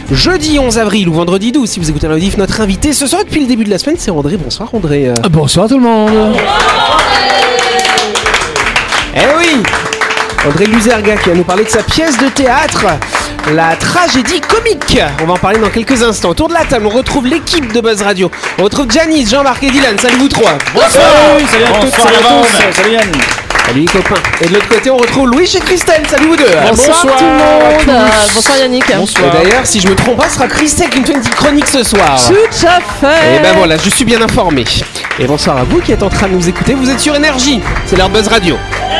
jeudi 11 avril ou vendredi 12 si vous écoutez la rediff. Notre invité ce soir depuis le début de la semaine, c'est André. Bonsoir André. Bonsoir tout le monde. Eh oui, André Luzerga qui va nous parler de sa pièce de théâtre, la tragédie comique. On va en parler dans quelques instants. Autour de la table, on retrouve l'équipe de Buzz Radio. On retrouve Janice, Jean-Marc et Dylan. Salut vous trois. Bonsoir. Salut à toutes, salut à tous. Salut Yann. Salut les copains. Et de l'autre côté, on retrouve Louis et Christelle. Salut vous deux. Bonsoir tout le monde. Bonsoir Yannick. Et d'ailleurs, si je me trompe pas, ce sera Christelle qui nous fait une petite chronique ce soir. Tout à fait. Et ben voilà, je suis bien informé. Et bonsoir à vous qui êtes en train de nous écouter. Vous êtes sur Énergie. C'est l'heure Buzz Radio.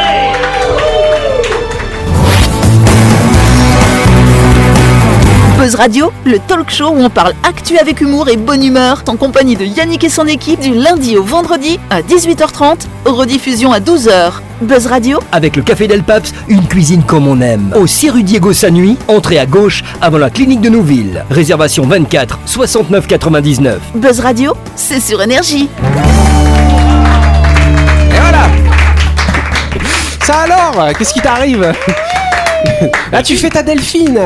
Buzz Radio, le talk show où on parle actu avec humour et bonne humeur, en compagnie de Yannick et son équipe du lundi au vendredi à 18h30, rediffusion à 12h. Buzz Radio, avec le Café Del Paps, une cuisine comme on aime. Au 6 rue Diego Sanui, entrée à gauche avant la clinique de Nouville. Réservation 24 69 99. Buzz Radio, c'est sur Énergie. Et voilà. Ça alors, qu'est-ce qui t'arrive? Là tu fais ta Delphine.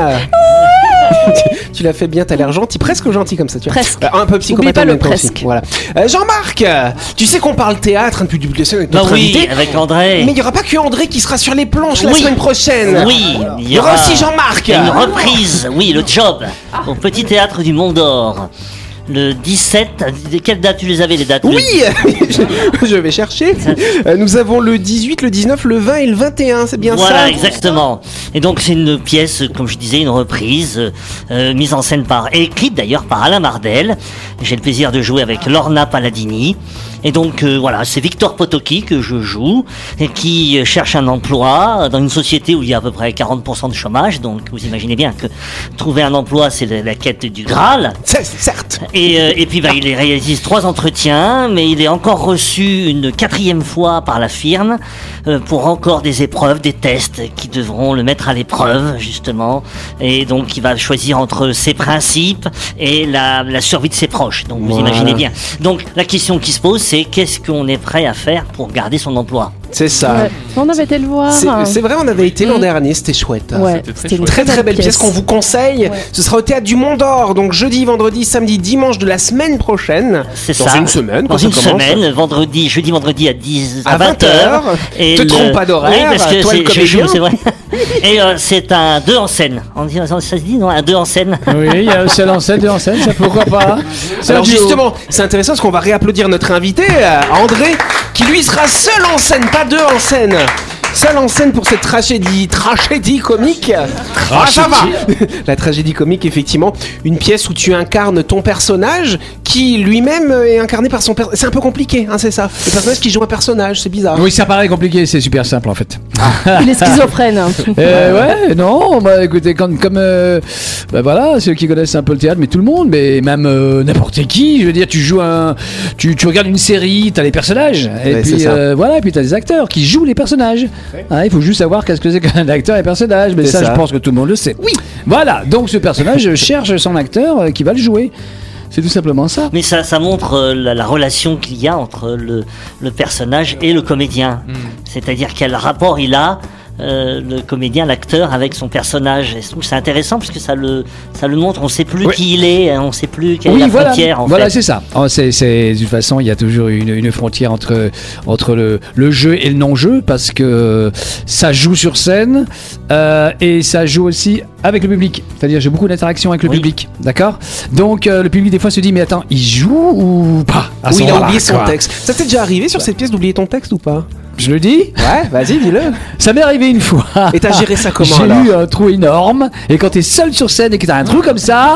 Tu l'as fait bien, t'as l'air gentil, presque gentil comme ça, tu vois. Presque. Un peu psychopathe. Oublie pas le aussi. presque. Voilà. Jean-Marc, tu sais qu'on parle théâtre depuis le début de la semaine avec notre invité. Avec André. Mais il n'y aura pas que André qui sera sur les planches la semaine prochaine. Oui, il y aura aussi Jean-Marc. Une reprise, oui, le job, au Petit Théâtre du Mont d'Or. Le 17, quelle date tu les avais les dates? Oui, je vais chercher. Nous avons le 18, le 19, le 20 et le 21, c'est bien ça? Voilà, exactement. Et donc c'est une pièce, comme je disais, une reprise, mise en scène et écrite d'ailleurs par Alain Mardel. J'ai le plaisir de jouer avec Lorna Palladini. Et donc voilà, c'est Victor Potoki que je joue, et qui cherche un emploi dans une société où il y a à peu près 40% de chômage. Donc vous imaginez bien que trouver un emploi, c'est la quête du Graal. C'est certes. Et puis il réalise 3 entretiens, mais il est encore reçu une 4e fois par la firme pour encore des épreuves, des tests qui devront le mettre à l'épreuve justement. Et donc il va choisir entre ses principes et la survie de ses proches. Donc vous imaginez bien. Donc la question qui se pose, c'est qu'est-ce qu'on est prêt à faire pour garder son emploi? C'est ça. Ouais. On avait été le voir. C'est vrai, on avait été l'an dernier, c'était chouette. Ouais, c'était une très belle pièce qu'on vous conseille. Ouais. Ce sera au Théâtre du Mont d'Or, donc jeudi, vendredi, samedi, dimanche de la semaine prochaine. C'est dans ça. Une semaine. Dans une semaine, jeudi, vendredi à 20h. Et te trompe pas d'horaire. Oui, parce que toi, je joue, c'est vrai. Et c'est un 2 en scène. Ça se dit, non? Un 2 en scène. Oui, il y a un seul en scène, 2 en scène, ça pourquoi pas. Alors justement, c'est intéressant parce qu'on va réapplaudir notre invité, André, qui lui sera seul en scène, pas 2 en scène. Seul en scène pour cette tragédie comique. Ah, ça va. La tragédie comique, effectivement, une pièce où tu incarnes ton personnage qui lui-même est incarné par son personnage. C'est un peu compliqué, hein, c'est ça. Le personnage qui joue un personnage, c'est bizarre. Oui, ça paraît compliqué, c'est super simple en fait. Il est schizophrène. Ouais, non, bah écoutez, comme voilà, ceux qui connaissent un peu le théâtre, mais tout le monde, mais même n'importe qui, je veux dire, tu regardes une série, t'as les personnages, et puis voilà, et puis t'as des acteurs qui jouent les personnages. Il faut juste savoir qu'est-ce que c'est qu'un acteur et personnage, mais ça, je pense que tout le monde le sait. Oui. Voilà, donc ce personnage cherche son acteur qui va le jouer. C'est tout simplement ça. Mais ça montre la relation qu'il y a entre le personnage et le comédien. C'est-à-dire quel rapport il a, le comédien, l'acteur, avec son personnage. Et je trouve que c'est intéressant parce que ça le montre. On ne sait plus qui il est, on ne sait plus quelle est la frontière. Voilà, c'est ça. De toute façon, il y a toujours une frontière entre le jeu et le non-jeu parce que ça joue sur scène et ça joue aussi avec le public. C'est-à-dire, j'ai beaucoup d'interactions avec le public. D'accord? Donc, le public, des fois, se dit, mais attends, il joue ou pas? Ou il a oublié son texte. Ça t'est déjà arrivé sur cette pièce d'oublier ton texte ou pas? Je le dis? Ouais, vas-y, dis-le. Ça m'est arrivé une fois. Et t'as géré ça comment? J'ai eu un trou énorme. Et quand t'es seul sur scène et que t'as un trou comme ça,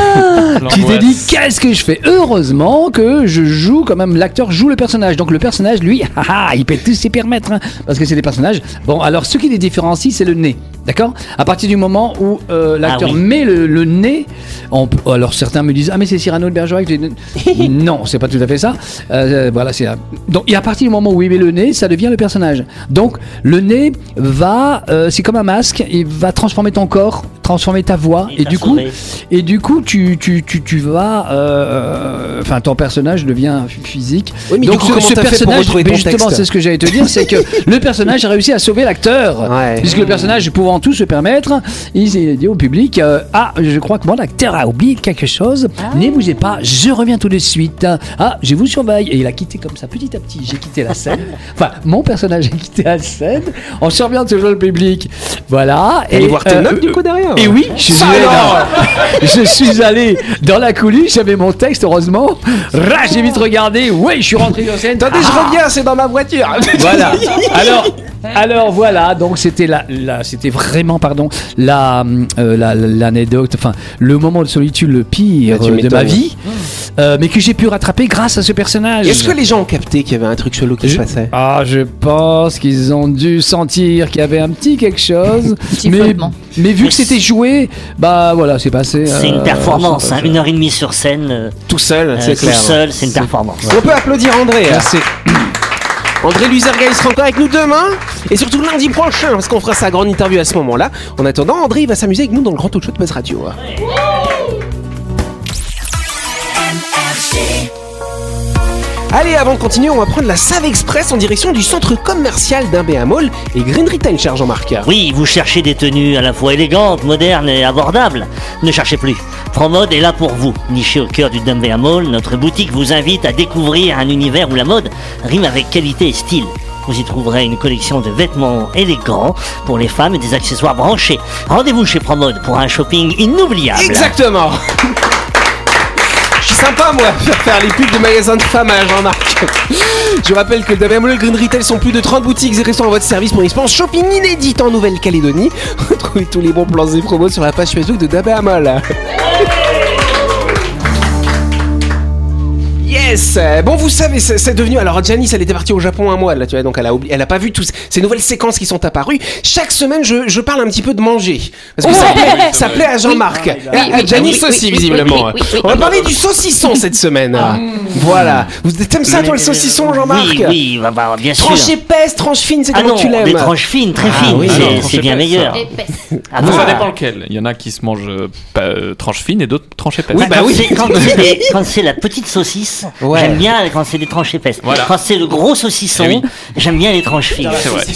tu t'es dit, qu'est-ce que je fais? Heureusement que je joue quand même, l'acteur joue le personnage. Donc le personnage, lui, il peut tous s'y permettre. Hein, parce que c'est des personnages. Bon, alors ce qui les différencie, c'est le nez. D'accord? À partir du moment où l'acteur met le nez, alors certains me disent, ah mais c'est Cyrano de Bergerac. Non, c'est pas tout à fait ça. Voilà, donc, et à partir du moment où il met le nez, ça devient le personnage. Donc le nez va, c'est comme un masque, il va transformer ton corps transformer ta voix Il et t'a du coup, sauvé. tu vas, enfin ton personnage devient physique. Oui, mais donc du coup, comment t'as fait pour retrouver ton justement, texte c'est ce que j'allais te dire, c'est que le personnage a réussi à sauver l'acteur, Ouais. puisque le personnage pouvant tout se permettre, il a dit au public, je crois que mon acteur a oublié quelque chose. Ne bougez pas, je reviens tout de suite. Ah, je vous surveille. Et il a quitté comme ça, petit à petit. J'ai quitté la scène. Enfin, mon personnage a quitté la scène en surveillant toujours le public. Voilà. Et voir tes notes du coup derrière. Et oui, je suis allé dans la coulisse, j'avais mon texte, heureusement. J'ai vite regardé. Ouais, je suis rentré sur scène. Attendez, je reviens, c'est dans ma voiture. Voilà. Alors voilà, donc c'était c'était vraiment l'anecdote, enfin le moment de solitude le pire Bah, tu de m'étonnes. ma vie, mais que j'ai pu rattraper grâce à ce personnage. Est-ce que les gens ont capté qu'il y avait un truc chelou qui se passait? Je pense qu'ils ont dû sentir qu'il y avait un petit quelque chose, Petit mais flottement. vu que c'était joué, bah voilà, c'est passé. C'est une performance, 1h30 sur scène, Tout seul, c'est tout clair. seul, c'est une performance. On peut applaudir André. Merci. André Luzerga, il sera encore avec nous demain et surtout lundi prochain parce qu'on fera sa grande interview à ce moment-là. En attendant, André il va s'amuser avec nous dans le grand talk show de Buzz Radio. Allez, avant de continuer, on va prendre la Save Express en direction du centre commercial d'Umbéa Mall et Green Retail, cher Jean-Marc. Oui, vous cherchez des tenues à la fois élégantes, modernes et abordables. Ne cherchez plus. Promode est là pour vous. Niché au cœur du Umbéa Mall, notre boutique vous invite à découvrir un univers où la mode rime avec qualité et style. Vous y trouverez une collection de vêtements élégants pour les femmes et des accessoires branchés. Rendez-vous chez Promode pour un shopping inoubliable. Exactement. Je suis sympa moi, faire les pubs de magasins de femmes à Jean-Marc. Je rappelle que Umbéa Mall et Green Retail sont plus de 30 boutiques et restaurants à votre service pour une expérience shopping inédite en Nouvelle-Calédonie. Retrouvez tous les bons plans et promos sur la page Facebook de Umbéa Mall. Yes. Bon, vous savez, c'est devenu. Alors, Janice, elle était partie au Japon un mois, là, tu vois, donc elle a pas vu toutes ces nouvelles séquences qui sont apparues. Chaque semaine, je parle un petit peu de manger. Parce que ça plaît à Jean-Marc. À Janice aussi, visiblement. On va parler du saucisson cette semaine. Voilà. T'aimes ça, toi, le saucisson, Jean-Marc? Oui, bah, bien sûr. Tranche épaisse, tranche fine, c'est Ah comment non, tu l'aimes? des tranches fines, très fines, oui, c'est- non, c'est tranches bien épaisses, meilleur. Ah non, Ça dépend lequel. Il y en a qui se mangent tranches fines et d'autres tranches épaisses. Oui, bah oui. Quand c'est la petite saucisse, Ouais. j'aime bien quand c'est des tranches épaisses. Voilà. Quand c'est le gros saucisson, Eh oui. j'aime bien les tranches fines. C'est vrai.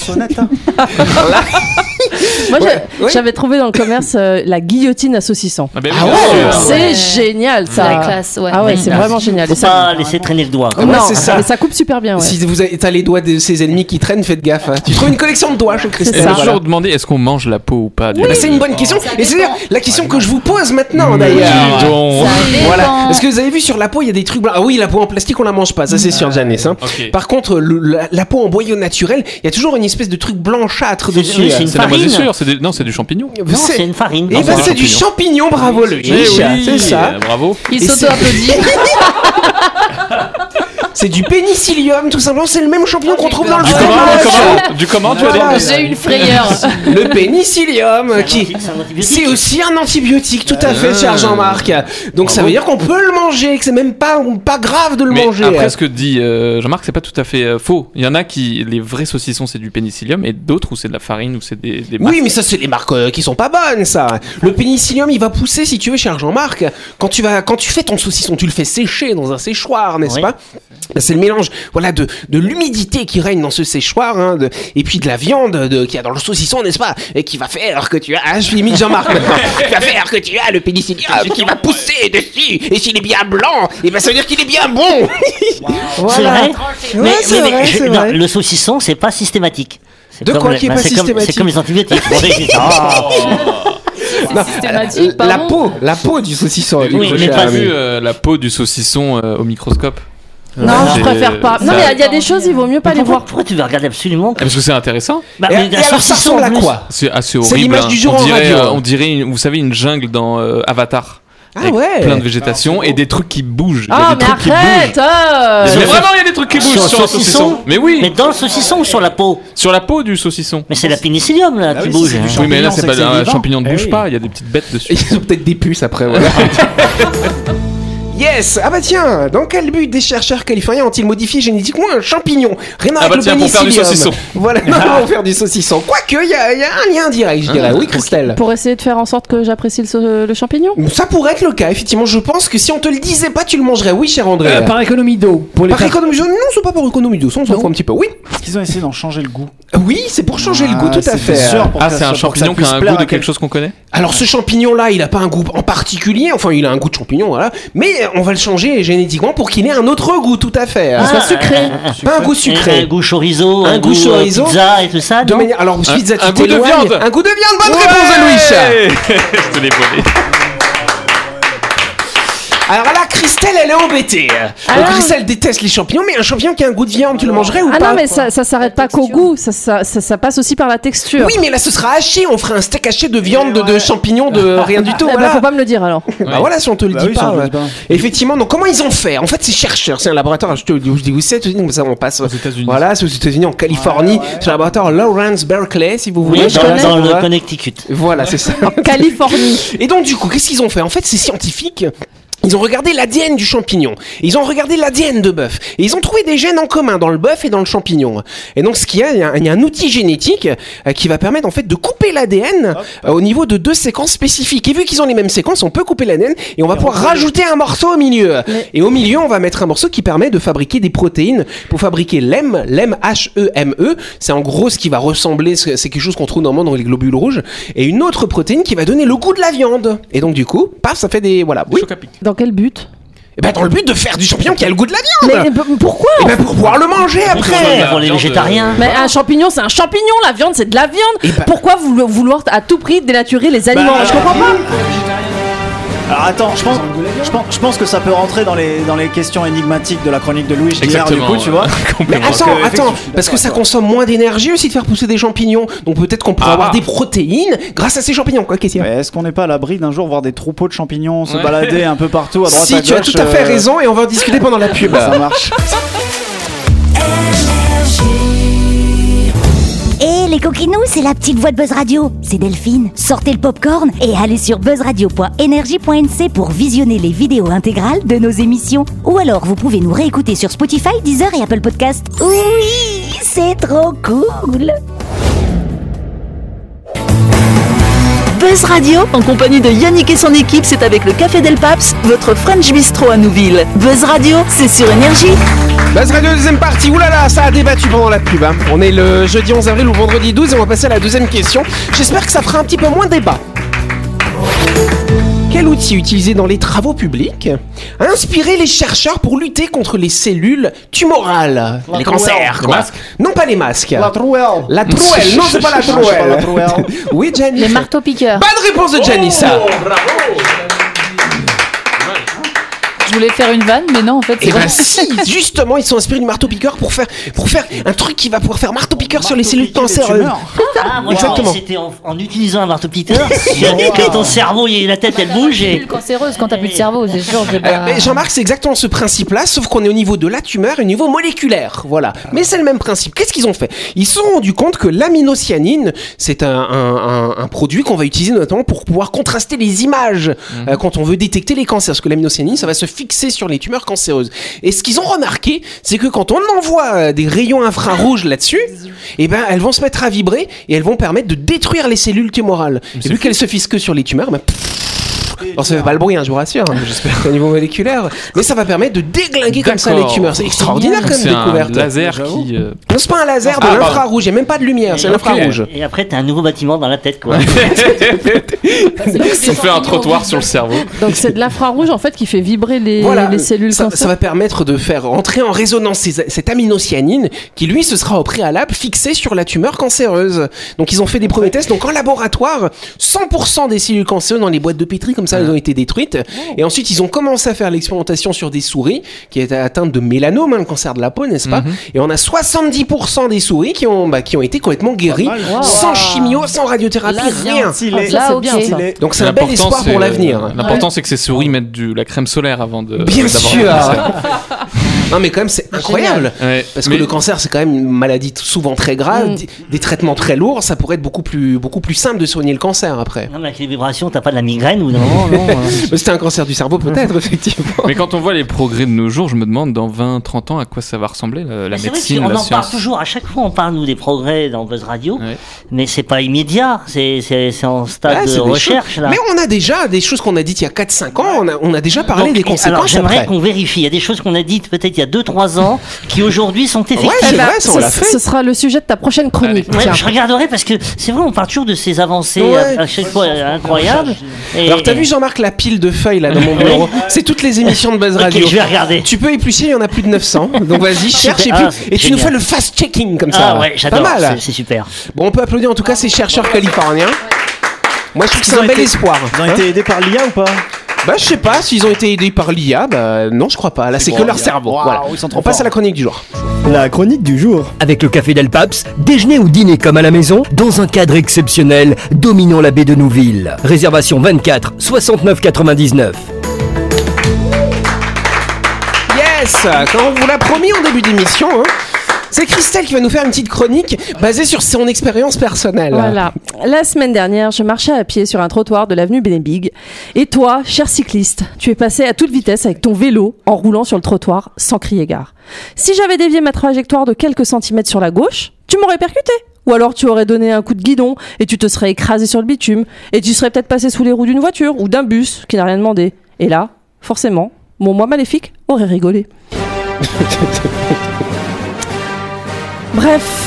Moi, ouais. j'avais trouvé dans le commerce la guillotine à saucisson. Ah, ben oui, Ah bien ouais. sûr. C'est génial, ça. La classe, ouais. Ah ouais, c'est Ah, vraiment génial. Faut Et ça... pas laisser traîner le doigt. Ouais, Non, c'est ça. mais ça coupe super bien, ouais. Si t'as les doigts de ses ennemis qui traînent, faites gaffe. Hein. Tu trouves une collection de doigts chez Christelle. Et ça. on peut toujours demander est-ce qu'on mange la peau ou pas du Bah, c'est une bonne question. Et c'est d'ailleurs la question que je vous pose maintenant, Dis d'ailleurs. donc. Voilà. Parce que vous avez vu sur la peau, il y a des trucs blancs. Ah oui, la peau en plastique, on la mange pas. Ça, c'est sûr, Janice. Hein. Ok. Par contre, la peau en boyau naturel, il y a toujours une espèce de truc blanchâtre dessus. oui, c'est une C'est la farine. moisissure, non, c'est du champignon. Non, c'est une farine. Et bah, c'est du champignon, bravo le Eh oui, c'est ça. Bravo. Il Et s'auto-applaudit. C'est du pénicillium, tout simplement. C'est le même champignon qu'on trouve dans le Du fromage. comment tu as Voilà. dit J'ai une frayeur. Le pénicillium, qui C'est un antibiotique. c'est aussi un antibiotique, tout à fait, cher Jean-Marc. Donc ça veut dire qu'on peut le manger, que c'est même pas grave de le Mais manger. après, ce que dit Jean-Marc, c'est pas tout à fait faux. Il y en a qui, les vrais saucissons, c'est du pénicillium, et d'autres où c'est de la farine, où c'est des Oui, mais ça, c'est les marques qui sont pas bonnes, ça. Le pénicillium, il va pousser, si tu veux, cher Jean-Marc. Quand tu fais ton saucisson, tu le fais sécher dans un séchoir, n'est-ce Oui. pas? C'est le mélange, voilà, de l'humidité qui règne dans ce séchoir, hein, et puis de la viande qu'il y a dans le saucisson, n'est-ce pas? Et qui va faire que tu as, je suis mis Jean-Marc maintenant, qui va faire que tu as le pénicillium qui va pousser dessus. Et s'il est bien blanc, et ben ça veut dire qu'il est bien bon. C'est vrai. Ouais, c'est vrai, c'est non, vrai. le saucisson, c'est pas systématique. C'est De comme quoi le- qui est pas c'est comme- systématique C'est comme les antibiotiques. Oui, ah. Non, systématique, la pardon. peau du saucisson. Oui, du coup, mais cher pas ami. vu la peau du saucisson au microscope. Non, je J'ai- préfère pas. Non, ça- mais il y a des choses, il vaut mieux pas les Pourquoi, voir. pourquoi tu veux regarder absolument Parce que c'est intéressant. Bah, Et, mais et un alors ça saucisson, ressemble à en plus. quoi? C'est assez horrible. l'image hein. du jour on en dirait, radio. on dirait, vous savez, une jungle dans Avatar. Ah Avec ouais. plein de végétation et des trucs qui bougent. Il y a Ah, des mais trucs qui arrête bougent. Mais euh. vraiment, il y a des trucs qui bougent Sur sur le un saucisson. Mais oui, Mais dans le saucisson ou sur la peau? sur la peau du saucisson. Mais c'est la pénicillium là qui bouge. hein. Oui, mais là, champignon, c'est c'est pas que c'est un vivant. champignon ne Eh bouge oui. pas, il y a des petites bêtes dessus. Ils ont peut-être des puces après, voilà. Yes. Ah bah tiens, dans quel but des chercheurs californiens ont-ils modifié génétiquement un champignon? Rien à Ah bah voir avec tiens, le pour faire du pénicillium. saucisson. Voilà, non, pour faire du saucisson. Quoique, il y a un lien direct, je dirais. Oui, Christelle. Pour essayer de faire en sorte que j'apprécie le champignon. Ça pourrait être le cas, effectivement. Je pense que si on te le disait pas, tu le mangerais. Oui, cher André. Par économie d'eau. Pour les Par faire- économie d'eau, non, c'est pas par économie d'eau, ça on s'en fout un petit peu. Oui, Est-ce qu'ils ont essayé d'en changer le goût? oui, c'est pour changer le goût, tout à fait. Sûr, pour Ah, que c'est ça- un pour que ça champignon qui a puisse un plaire goût de à quelque chose qu'on connaît? Alors ce champignon-là, il a pas un goût en particulier, enfin il a un goût de champignon, voilà, mais on va le changer génétiquement pour qu'il ait un autre goût, tout à fait. Qu'il soit sucré. Pas un goût Un sucré. goût chorizo, Un un goût goût chorizo. pizza et tout ça, De non? manière... Alors pizza, tu un goût de t'éloignes. viande. Un goût de viande, bonne réponse de Louis. Je te l'ai volé. Alors là, Christelle, elle est embêtée. Alors Christelle déteste les champignons, mais un champignon qui a un goût de viande, tu le mangerais ou Ah pas? non, mais ça s'arrête pas qu'au goût, ça passe aussi par la texture. Oui, mais là ce sera haché, on fera un steak haché de viande, de champignons, de rien du tout. Eh ben, Voilà. faut pas me le dire alors. Bah voilà, si on te le dit oui, si pas. on te le ouais. dit pas. Effectivement, donc comment ils ont fait? En fait, c'est chercheurs, c'est un laboratoire, je dis où c'est, comme ça on passe. Aux États-Unis. Voilà, c'est aux États-Unis, en Californie. C'est un laboratoire Lawrence Berkeley, si vous voulez. Oui, je connais. dans le Voilà. Connecticut. Voilà, c'est ça. Californie. Et donc, du coup, qu'est-ce qu'ils ont fait? En fait, ces scientifiques. Ils ont regardé l'ADN du champignon. Ils ont regardé l'ADN de bœuf. Et ils ont trouvé des gènes en commun dans le bœuf et dans le champignon. Et donc, ce qu'il y a, il y a un outil génétique qui va permettre en fait de couper l'ADN au niveau de 2 séquences spécifiques. Et vu qu'ils ont les mêmes séquences, on peut couper l'ADN et on va pouvoir rajouter un morceau au milieu. Et au milieu, on va mettre un morceau qui permet de fabriquer des protéines pour fabriquer l'hème, H-E-M-E. C'est en gros ce qui va ressembler, c'est quelque chose qu'on trouve normalement dans les globules rouges. Et une autre protéine qui va donner le goût de la viande. Et donc, du coup, paf, ça fait des, voilà. Oui. Choc à pic. Dans quel but? Et ben dans le but de faire du champignon qui a le goût de la viande. Mais pourquoi? Et ben pour pouvoir le manger Pour après. les viande, végétariens. Mais un champignon, c'est un champignon, la viande, c'est de la viande. Et bah- Pourquoi vouloir à tout prix dénaturer les aliments? Je comprends pas. Alors attends, je pense que ça peut rentrer dans les questions énigmatiques de la chronique de Louis d'hier, du Exactement. coup, tu vois. Mais Complètement. attends, que, effectivement, parce que ça consomme moins d'énergie aussi de faire pousser des champignons. Donc peut-être qu'on pourrait Ah. avoir des protéines grâce à ces champignons, quoi. Qu'est-ce qu'il y a? Mais est-ce qu'on n'est pas à l'abri d'un jour voir des troupeaux de champignons se Ouais. balader un peu partout à droite à Si, gauche? tu as tout à fait raison et on va en discuter pendant la pub. Ça marche. Et les coquinous, c'est la petite voix de Buzz Radio. C'est Delphine. Sortez le popcorn et allez sur buzzradio.energie.nc pour visionner les vidéos intégrales de nos émissions. Ou alors, vous pouvez nous réécouter sur Spotify, Deezer et Apple Podcast. Oui, c'est trop cool. Buzz Radio, en compagnie de Yannick et son équipe, c'est avec le Café Del Paps, votre French Bistro à Nouville. Buzz Radio, c'est sur Énergie. Buzz Radio deuxième partie. Oulala, ça a débattu pendant la pub. Hein. On est le jeudi 11 avril ou vendredi 12 et on va passer à la deuxième question. J'espère que ça fera un petit peu moins débat. Quel outil utilisé dans les travaux publics a inspiré les chercheurs pour lutter contre les cellules tumorales, les cancers, Les quoi. masques. Non, pas les masques. La trouelle. La trouelle, non, c'est pas la c'est pas la trouelle. trouelle. Oui, Janice. Les marteaux-piqueurs. Bonne réponse de Janice. Je voulais faire une vanne, mais non, en fait, c'est Et ben vrai. si, justement, ils sont inspirés du marteau-piqueur pour faire un truc qui va pouvoir faire marteau-piqueur sur les cellules cancéreuses. Ah, moi, Exactement. c'était en utilisant un marteau-piqueur. Que ton cerveau, la tête, elle bouge et. Cellule cancéreuse quand t'as plus de cerveau, c'est sûr. C'est pas... Mais Jean-Marc, c'est exactement ce principe-là, sauf qu'on est au niveau de la tumeur et au niveau moléculaire. Voilà. Mais c'est le même principe. Qu'est-ce qu'ils ont fait? Ils se sont rendus compte que l'aminocyanine, c'est un produit qu'on va utiliser notamment pour pouvoir contraster les images quand on veut détecter les cancers. Parce que l'aminocyanine, ça va se fixer sur les tumeurs cancéreuses. Et ce qu'ils ont remarqué, c'est que quand on envoie des rayons infrarouges là-dessus, eh ben, elles vont se mettre à vibrer et elles vont permettre de détruire les cellules tumorales. Et vu qu'elles se fixent que sur les tumeurs, ben, alors ça fait pas le bruit, hein, je vous rassure, j'espère au niveau moléculaire, mais ça va permettre de déglinguer comme ça les D'accord. tumeurs. C'est extraordinaire comme C'est un découverte. laser qui. Non, c'est pas un laser, de Ah, pardon. l'infrarouge, il n'y a même pas de lumière, c'est Ok. l'infrarouge. Et après, t'as un nouveau bâtiment dans la tête, quoi. On fait un trottoir sur le cerveau. Donc c'est de l'infrarouge en fait qui fait vibrer les cellules ça, cancers. ça va permettre de faire entrer en résonance cette aminocyanine qui lui se sera au préalable fixé sur la tumeur cancéreuse. Donc ils ont fait des premiers tests. Donc en laboratoire, 100% des cellules cancéreuses dans les boîtes de pétri comme ça elles ont été détruites. Et ensuite ils ont commencé à faire l'expérimentation sur des souris qui étaient atteintes de mélanome, hein, le cancer de la peau, n'est-ce pas? Et on a 70% des souris qui ont été complètement guéries, Wow. sans chimio, sans radiothérapie, rien. Stylé. Ça, c'est bien, ça. Stylé. Donc c'est un bel L'important, espoir c'est- pour l'avenir. L'important, c'est que ces souris mettent de la crème solaire avant de. Bien d'avoir sûr. le cancer. Non, mais quand même, c'est incroyable. Ouais. Parce que le cancer, c'est quand même une maladie souvent très grave, des traitements très lourds. Ça pourrait être beaucoup plus simple de soigner le cancer après. Non, mais avec les vibrations, t'as pas de la migraine ou non? C'était un cancer du cerveau, peut-être, effectivement. Mais quand on voit les progrès de nos jours, je me demande dans 20-30 ans à quoi ça va ressembler, la médecine, on la en science. parle toujours, à chaque fois on parle nous des progrès dans Buzz Radio, mais c'est pas immédiat, c'est en stade de recherche là. Mais on a déjà des choses qu'on a dites il y a 4-5 ans, on a déjà parlé des conséquences. Alors j'aimerais après. qu'on vérifie, il y a des choses qu'on a dites peut-être il y a 2-3 ans qui aujourd'hui sont effectives. Ouais, c'est vrai, ça on l'a fait. Ce sera le sujet de ta prochaine chronique. Ouais, je regarderai parce que c'est vrai, on parle toujours de ces avancées à chaque fois incroyables. Alors t'as vu Jean-Marc la pile de feuilles là dans mon bureau? C'est toutes les émissions de Buzz Radio. Je vais regarder. Tu peux éplucher, il y en a plus de 900. Donc vas-y, cherche et tu nous fais le fast-checking comme ça. Ah ouais, j'adore, pas mal. c'est super. Bon, on peut applaudir en tout cas ces chercheurs californiens. Moi je trouve que c'est un bel espoir. Ils ont été aidés par l'IA ou pas? Bah je sais pas s'ils ont été aidés par l'IA, bah non je crois pas, là c'est que leur cerveau. Voilà. On passe à la chronique du jour. La chronique du jour. Avec le Café Del Paps, déjeuner ou dîner comme à la maison, dans un cadre exceptionnel, dominant la baie de Nouville. Réservation 24 69 99. Yes, comme on vous l'a promis en début d'émission, c'est Christelle qui va nous faire une petite chronique basée sur son expérience personnelle. Voilà. La semaine dernière, je marchais à pied sur un trottoir de l'avenue Benebig. Et toi, cher cycliste, tu es passé à toute vitesse avec ton vélo en roulant sur le trottoir sans crier gare. Si j'avais dévié ma trajectoire de quelques centimètres sur la gauche, tu m'aurais percuté. Ou alors tu aurais donné un coup de guidon et tu te serais écrasé sur le bitume. Et tu serais peut-être passé sous les roues d'une voiture ou d'un bus qui n'a rien demandé. Et là, forcément, mon moi maléfique aurait rigolé. Bref,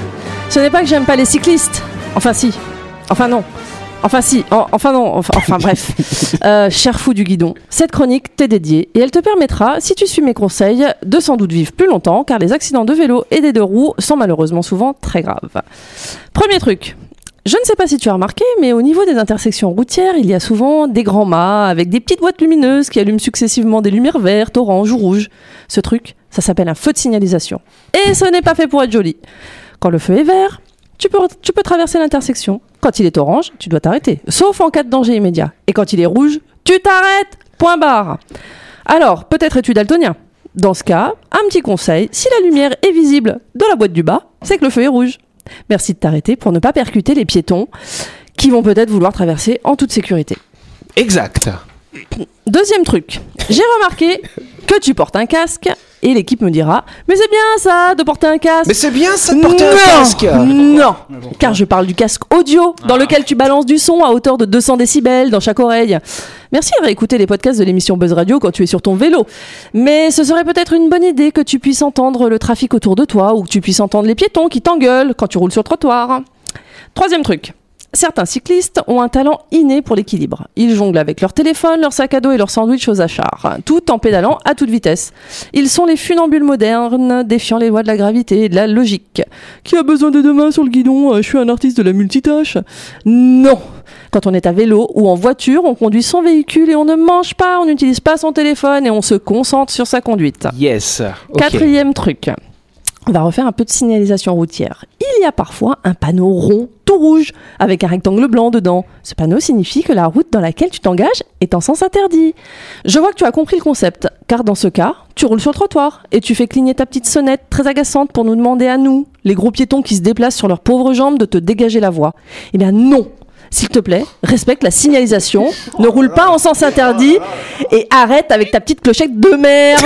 ce n'est pas que j'aime pas les cyclistes. Enfin si. Enfin non. Enfin si. Enfin non. Enfin bref. Cher fou du guidon, cette chronique t'est dédiée et elle te permettra, si tu suis mes conseils, de sans doute vivre plus longtemps car les accidents de vélo et des deux roues sont malheureusement souvent très graves. Premier truc. Je ne sais pas si tu as remarqué, mais au niveau des intersections routières, il y a souvent des grands mâts avec des petites boîtes lumineuses qui allument successivement des lumières vertes, oranges ou rouges. Ce truc, ça s'appelle un feu de signalisation. Et ce n'est pas fait pour être joli. Quand le feu est vert, tu peux traverser l'intersection. Quand il est orange, tu dois t'arrêter, sauf en cas de danger immédiat. Et quand il est rouge, tu t'arrêtes. Point barre. Alors, peut-être es-tu daltonien. Dans ce cas, un petit conseil, si la lumière est visible dans la boîte du bas, c'est que le feu est rouge. Merci de t'arrêter pour ne pas percuter les piétons qui vont peut-être vouloir traverser en toute sécurité. Exact. Deuxième truc, j'ai remarqué que tu portes un casque et l'équipe me dira « Mais c'est bien ça de porter un casque !» Mais c'est bien ça de porter un casque. Non, car je parle du casque audio dans lequel tu balances du son à hauteur de 200 décibels dans chaque oreille. Merci de réécouter les podcasts de l'émission Buzz Radio quand tu es sur ton vélo. Mais ce serait peut-être une bonne idée que tu puisses entendre le trafic autour de toi ou que tu puisses entendre les piétons qui t'engueulent quand tu roules sur le trottoir. Troisième truc. Certains cyclistes ont un talent inné pour l'équilibre. Ils jonglent avec leur téléphone, leur sac à dos et leur sandwich aux achars, tout en pédalant à toute vitesse. Ils sont les funambules modernes, défiant les lois de la gravité et de la logique. Qui a besoin de deux mains sur le guidon? Je suis un artiste de la multitâche. Non. Quand on est à vélo ou en voiture, on conduit son véhicule et on ne mange pas, on n'utilise pas son téléphone et on se concentre sur sa conduite. Yes. Okay. Quatrième truc. On va refaire un peu de signalisation routière. Il y a parfois un panneau rond, tout rouge, avec un rectangle blanc dedans. Ce panneau signifie que la route dans laquelle tu t'engages est en sens interdit. Je vois que tu as compris le concept, car dans ce cas, tu roules sur le trottoir et tu fais cligner ta petite sonnette très agaçante pour nous demander à nous, les gros piétons qui se déplacent sur leurs pauvres jambes, de te dégager la voie. Eh bien non. S'il te plaît, respecte la signalisation, ne roule pas en sens interdit et arrête avec ta petite clochette de merde.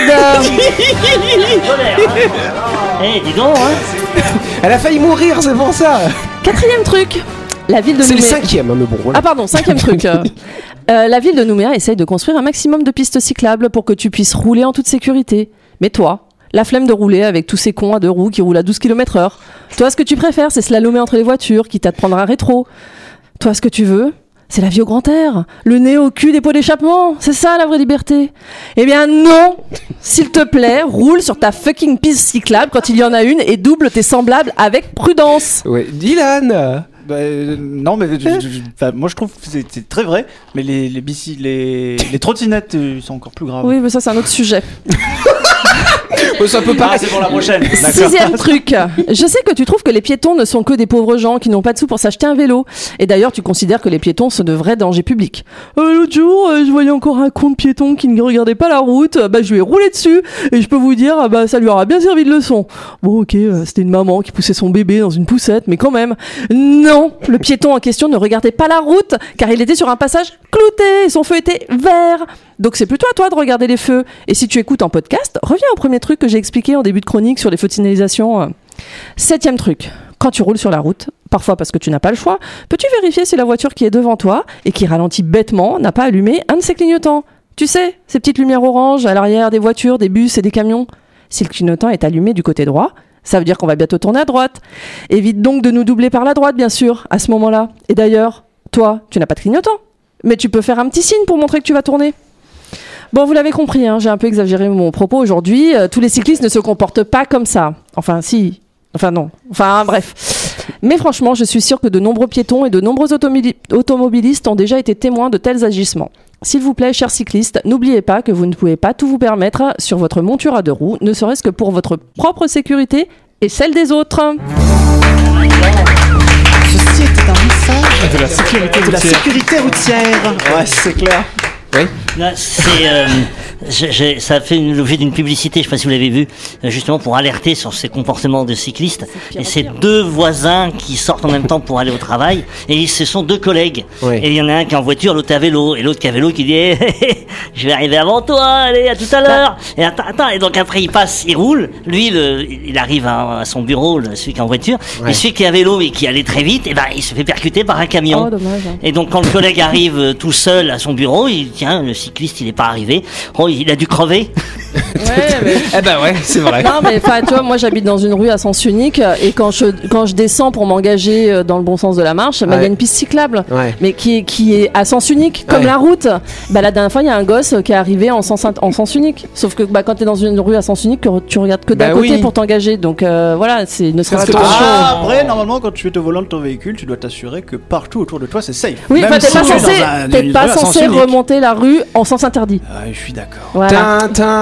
Eh, dis donc, hein. Elle a failli mourir, c'est pour ça. Quatrième truc, la ville de Nouméa... C'est le cinquième, mais bon. Voilà. Ah pardon, cinquième truc. La ville de Nouméa essaye de construire un maximum de pistes cyclables pour que tu puisses rouler en toute sécurité. Mais toi, la flemme de rouler avec tous ces cons à deux roues qui roulent à 12 km/h. Toi, ce que tu préfères, c'est slalomer entre les voitures, quitte à te prendre un rétro. Toi, ce que tu veux, c'est la vie au grand air, le nez au cul des pots d'échappement, c'est ça la vraie liberté. Eh bien non, s'il te plaît, roule sur ta fucking piste cyclable quand il y en a une et double tes semblables avec prudence. Ouais, Dylan. Non, mais moi je trouve que c'est très vrai, mais les trottinettes sont encore plus graves. Oui, mais ça c'est un autre sujet. Ça peut paraître. C'est pour la prochaine. D'accord. 6e truc. Je sais que tu trouves que les piétons ne sont que des pauvres gens qui n'ont pas de sous pour s'acheter un vélo. Et d'ailleurs, tu considères que les piétons sont de vrais dangers publics. L'autre jour, je voyais encore un con de piéton qui ne regardait pas la route. Je lui ai roulé dessus. Et je peux vous dire, ça lui aura bien servi de leçon. Bon, ok, c'était une maman qui poussait son bébé dans une poussette, mais quand même. Non, le piéton en question ne regardait pas la route, car il était sur un passage clouté et son feu était vert. Donc c'est plutôt à toi de regarder les feux. Et si tu écoutes en podcast, reviens au premier truc que j'ai expliqué en début de chronique sur les feux de signalisation. 7e truc. Quand tu roules sur la route, parfois parce que tu n'as pas le choix, peux-tu vérifier si la voiture qui est devant toi et qui ralentit bêtement n'a pas allumé un de ses clignotants? Tu sais, ces petites lumières oranges à l'arrière des voitures, des bus et des camions. Si le clignotant est allumé du côté droit, ça veut dire qu'on va bientôt tourner à droite. Évite donc de nous doubler par la droite, bien sûr, à ce moment-là. Et d'ailleurs, toi, tu n'as pas de clignotant. Mais tu peux faire un petit signe pour montrer que tu vas tourner. Bon, vous l'avez compris, j'ai un peu exagéré mon propos aujourd'hui. Tous les cyclistes ne se comportent pas comme ça. Enfin, si. Enfin, non. Enfin, bref. Mais franchement, je suis sûre que de nombreux piétons et de nombreux automobilistes ont déjà été témoins de tels agissements. S'il vous plaît, chers cyclistes, n'oubliez pas que vous ne pouvez pas tout vous permettre sur votre monture à 2 roues, ne serait-ce que pour votre propre sécurité et celle des autres. Ceci était un message De la sécurité de la routière. sécurité routière. Ouais, c'est clair. Oui. Là, ça a fait l'objet d'une publicité, je ne sais pas si vous l'avez vu, justement pour alerter sur ces comportements de cyclistes. Et c'est 2 voisins qui sortent en même temps pour aller au travail, et ce sont 2 collègues. Oui. Et il y en a un qui est en voiture, l'autre à vélo, et l'autre qui est à vélo qui dit je vais arriver avant toi, allez, à tout à l'heure. Et attends, et donc après il passe, il roule, lui il arrive à son bureau, celui qui est en voiture, et celui qui est à vélo et qui allait très vite, et il se fait percuter par un camion. Oh, dommage. Et donc quand le collègue arrive tout seul à son bureau, il dit tiens, le cycliste il est pas arrivé, oh il a dû crever. Ouais, mais... Eh ben ouais, c'est vrai. Non, mais enfin, tu vois, moi j'habite dans une rue à sens unique et quand je descends pour m'engager dans le bon sens de la marche, il y a une piste cyclable, mais qui est à sens unique, comme la route. La dernière fois, il y a un gosse qui est arrivé en sens unique. Sauf que quand tu es dans une rue à sens unique, tu regardes que d'un côté pour t'engager. Donc voilà, c'est ne serait-ce que après, normalement, quand tu es au volant de ton véhicule, tu dois t'assurer que partout autour de toi c'est safe. Oui, même t'es si pas tu pas es dans censé remonter la rue en sens interdit. Ah, je suis d'accord. Voilà.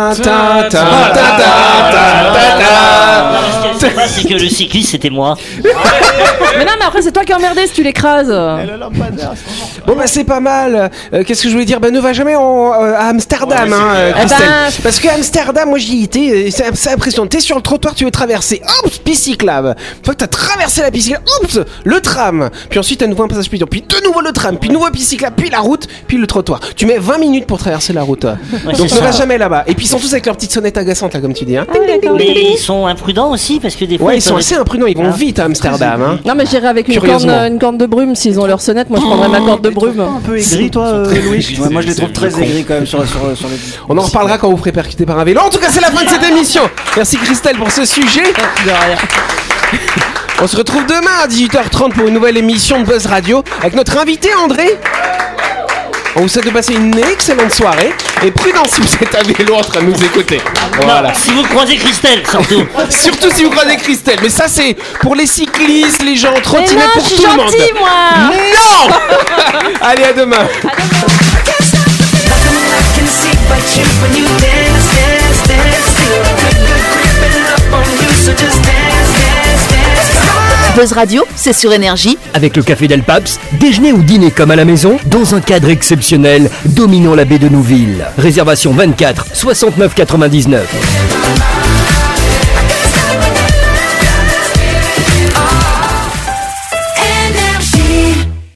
Ce qui se passe, c'est que le cycliste c'était moi. Mais non, mais après c'est toi qui es emmerdé si tu l'écrases. Bon bah c'est pas mal. Qu'est-ce que je voulais dire? Ne va jamais à Amsterdam, Christelle. Parce que Amsterdam, moi j'y étais, c'est impressionnant. T'es sur le trottoir, tu veux traverser, hop, piste cyclable. Une fois que t'as traversé la piste cyclable, hop, le tram. Puis ensuite à nouveau un passage piéton, puis de nouveau le tram, puis de nouveau piste cyclable, puis la route, puis le trottoir. Tu mets 20 minutes pour traverser la route. Donc ne va jamais là-bas. Et puis ils sont tous avec leur petite sonnette agaçante là, comme tu dis. Mais ils sont imprudents aussi parce que des fois. Ouais, ils sont assez imprudents, ils vont vite à Amsterdam. Non, mais j'irai avec une corne de brume s'ils ont leur sonnette. Moi je prendrais ma corde de brume. Un peu aigri, toi, Louis. Moi je les trouve très aigris quand même sur les. On en reparlera quand vous ferez percuter par un vélo. En tout cas, c'est la fin de cette émission. Merci Christelle pour ce sujet. De rien. On se retrouve demain à 18h30 pour une nouvelle émission de Buzz Radio avec notre invité André. On vous souhaite de passer une excellente soirée et prudence si vous êtes à vélo en train de nous écouter. Voilà. Non, si vous croisez Christelle, surtout. Surtout si vous croisez Christelle. Mais ça, c'est pour les cyclistes, les gens en trottinette, pour tout le monde. Je suis gentille, moi. Non. Allez, à demain. Buzz Radio, c'est sur Énergie. Avec le Café Del Paps, déjeuner ou dîner comme à la maison, dans un cadre exceptionnel, dominant la baie de Nouville. Réservation 24 69 99.